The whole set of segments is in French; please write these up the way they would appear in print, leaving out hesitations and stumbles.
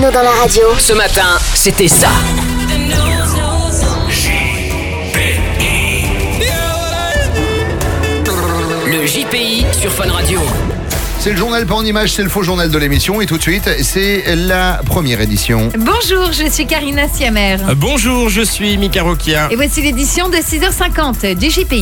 Bruno dans la radio. Ce matin, c'était ça. Le JPI sur Fun Radio. C'est le journal pas en image, c'est le faux journal de l'émission. Et tout de suite, c'est la première édition. Bonjour, je suis Karina Siamer. Bonjour, je suis Mika Rokia. Et voici l'édition de 6h50 du JPI.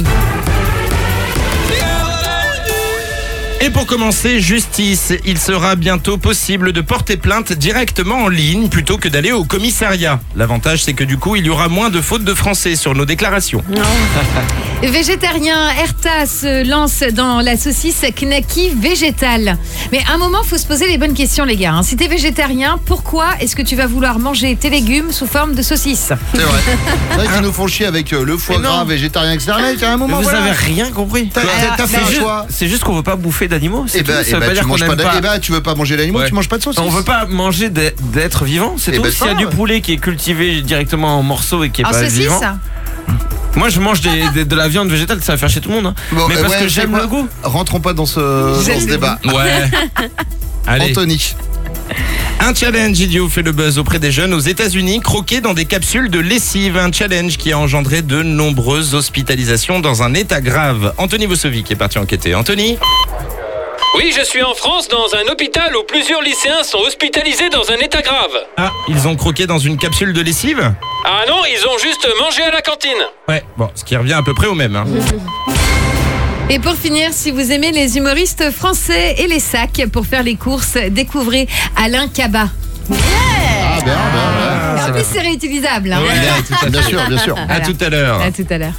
Et pour commencer, justice. Il sera bientôt possible de porter plainte directement en ligne plutôt que d'aller au commissariat. L'avantage, c'est que du coup, il y aura moins de fautes de français sur nos déclarations. Végétarien, Erta se lance dans la saucisse knacky végétale. Mais à un moment, il faut se poser les bonnes questions, les gars. Si t'es végétarien, pourquoi est-ce que tu vas vouloir manger tes légumes sous forme de saucisse? C'est vrai. C'est vrai qu'ils nous font chier avec le foie gras végétarien, etc. Mais à un moment, Vous avez rien compris. T'as fait un choix. C'est juste qu'on veut pas bouffer d'animaux. Et bah, tu veux pas manger d'animaux, Ouais. tu manges pas de saucisse. On veut pas manger d'êtres vivants, c'est Eh tout. ben, S'il y a ça, du ouais. poulet qui est cultivé directement en morceaux et qui est En pas saucisse vivant. Moi je mange de la viande végétale, ça va faire chier tout le monde. Bon, Mais parce ouais, que c'est j'aime quoi le goût. Rentrons pas dans ce débat. Ouais. Allez. Anthony. Un challenge idiot fait le buzz auprès des jeunes aux États-Unis, croquer dans des capsules de lessive. Un challenge qui a engendré de nombreuses hospitalisations dans un état grave. Anthony Vossovic est parti enquêter. Anthony ? Oui, je suis en France dans un hôpital où plusieurs lycéens sont hospitalisés dans un état grave. Ah, ils ont croqué dans une capsule de lessive ? Ah non, ils ont juste mangé à la cantine. Ouais, bon, ce qui revient à peu près au même. Hein. Et pour finir, si vous aimez les humoristes français et les sacs pour faire les courses, découvrez Alain Chabat. Ah, bien. En plus, c'est réutilisable. Hein. Ouais, Bien sûr, bien sûr. À tout à l'heure. À tout à l'heure.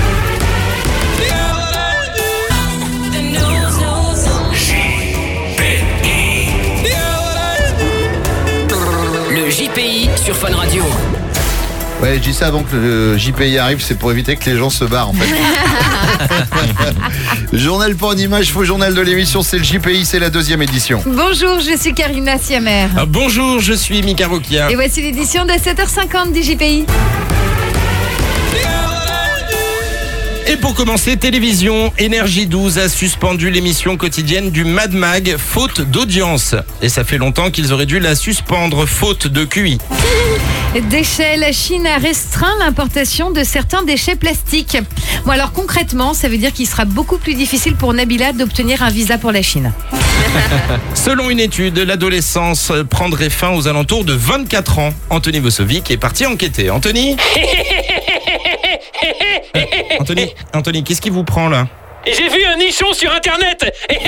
Le JPI sur Fun Radio. Ouais, je dis ça avant que le JPI arrive, c'est pour éviter que les gens se barrent en fait. Journal pas en image, faux journal de l'émission, c'est le JPI, c'est la deuxième édition. Bonjour, je suis Karina Siamer. Ah, bonjour, je suis Mika Rokia. Et voici l'édition de 7h50 du JPI. Et pour commencer, télévision, Énergie 12 a suspendu l'émission quotidienne du Mad Mag, faute d'audience. Et ça fait longtemps qu'ils auraient dû la suspendre, faute de QI. Déchets, la Chine a restreint l'importation de certains déchets plastiques. Bon alors concrètement, ça veut dire qu'il sera beaucoup plus difficile pour Nabila d'obtenir un visa pour la Chine. Selon une étude, l'adolescence prendrait fin aux alentours de 24 ans. Anthony Vossovic est parti enquêter. Anthony ? Anthony, qu'est-ce qui vous prend là ? J'ai vu un nichon sur internet.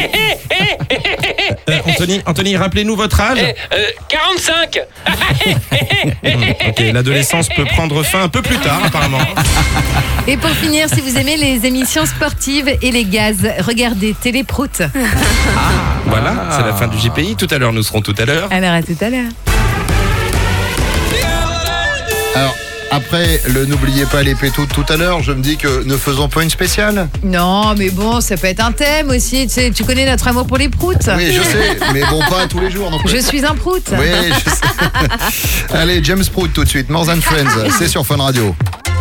Anthony, rappelez-nous votre âge. 45. Ok, l'adolescence peut prendre fin un peu plus tard apparemment. Et pour finir, si vous aimez les émissions sportives et les gaz, regardez Téléprout. Voilà, c'est la fin du JPI. Tout à l'heure, nous serons tout à l'heure. Alors à tout à l'heure. Alors, après le n'oubliez pas les pétos de tout à l'heure, je me dis que ne faisons pas une spéciale. Non, mais bon, ça peut être un thème aussi. Tu connais notre amour pour les proutes. Oui, je sais, mais bon, pas tous les jours non plus. Je suis un prout. Oui, je sais. Allez, James Prout tout de suite, More Than Friends, c'est sur Fun Radio.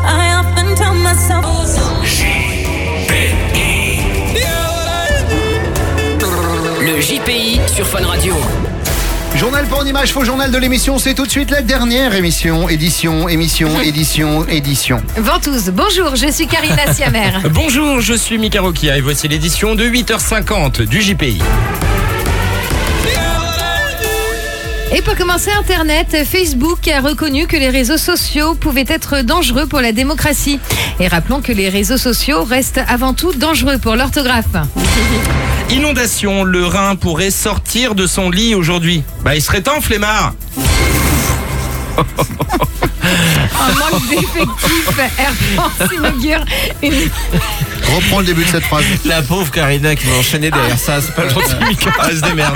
Le JPI sur Fun Radio. Journal pas en image, faux journal de l'émission, c'est tout de suite la dernière émission. Édition. Ventouses, bonjour, je suis Karina Siamer. Bonjour, je suis Mika Rokia et voici l'édition de 8h50 du JPI. Et pour commencer, Internet, Facebook a reconnu que les réseaux sociaux pouvaient être dangereux pour la démocratie. Et rappelons que les réseaux sociaux restent avant tout dangereux pour l'orthographe. Inondation, le Rhin pourrait sortir de son lit aujourd'hui. Bah, il serait temps, flemmard. Un manque d'effectifs, Air France inaugure une... Reprends le début de cette phrase. La pauvre Karina qui va enchaîner derrière ça, c'est pas gentil. Mika. Elle se démerde.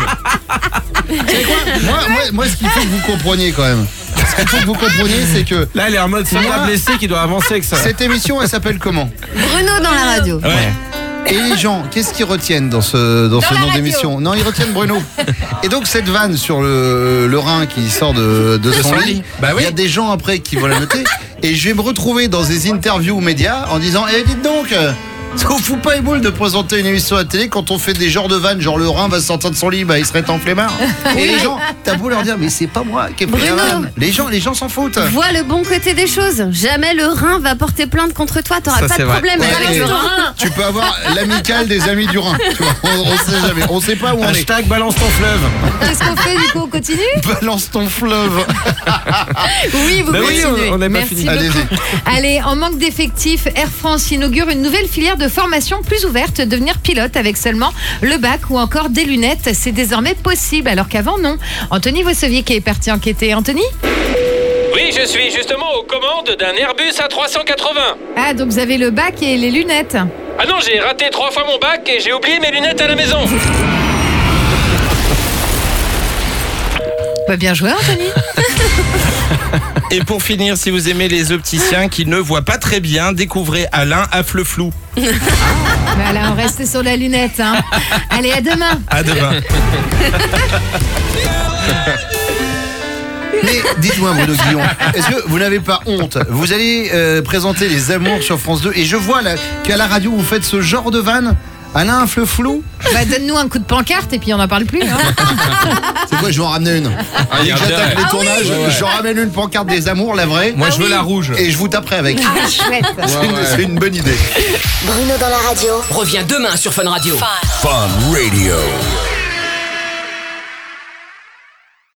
Moi, ce qu'il faut que vous compreniez quand même. Ce qu'il faut que vous compreniez, c'est que Là elle est en mode c'est pas blessé qui doit avancer avec ça. cette émission, elle s'appelle comment? Bruno dans la radio. Ouais. Et les gens, qu'est-ce qu'ils retiennent dans ce nom radio. d'émission? Non, ils retiennent Bruno. Et donc cette vanne sur le Rhin qui sort de son lit, Bah oui. il y a des gens après qui vont la noter. Et je vais me retrouver dans des interviews aux médias en disant, dites donc, Ça vous fout pas les boules de présenter une émission à la télé quand on fait des genres de vannes, genre le rein va sortir de son lit, bah il serait en flemmard. Et les gens, t'as beau leur dire, mais c'est pas moi qui ai pris la Bruno. vanne. Les gens s'en foutent. Vois le bon côté des choses. Jamais le rein va porter plainte contre toi. T'auras Ça, pas c'est de vrai. problème Ouais, avec et le rein. tu peux avoir l'amicale des amis du Rhin. Tu vois, on sait jamais. On sait pas où on est. Hashtag balance ton fleuve. Qu'est-ce qu'on fait du coup? On continue? Balance ton fleuve. Oui, vous Bah oui, continuez. on a pas Merci fini. beaucoup. Allez-y. Allez, en manque d'effectifs, Air France inaugure une nouvelle filière de formation plus ouverte, devenir pilote avec seulement le bac ou encore des lunettes. C'est désormais possible, alors qu'avant, non. Anthony Vossovic est parti enquêter. Anthony? Oui, je suis justement aux commandes d'un Airbus A380. Ah, donc vous avez le bac et les lunettes. Ah non, j'ai raté 3 fois mon bac et j'ai oublié mes lunettes à la maison. Bah, bien joué, Anthony. Et pour finir, si vous aimez les opticiens qui ne voient pas très bien, découvrez Alain Affleflou. Bah là, on reste sur la lunette. Hein. Allez, à demain. À demain. Mais dites-moi, Bruno Guillon, est-ce que vous n'avez pas honte? Vous allez présenter les amours sur France 2 et je vois là qu'à la radio vous faites ce genre de vanne. Alain Affleflou. Bah, donne-nous un coup de pancarte et puis on n'en parle plus. Hein. C'est quoi, je vais en ramener une. Dès que j'attaque les tournages, ouais. je ramène une pancarte des amours, la vraie. Moi, je veux la rouge. Et je vous taperai avec. Ah, chouette. C'est une bonne idée. Reviens demain sur Fun Radio. Fun Radio.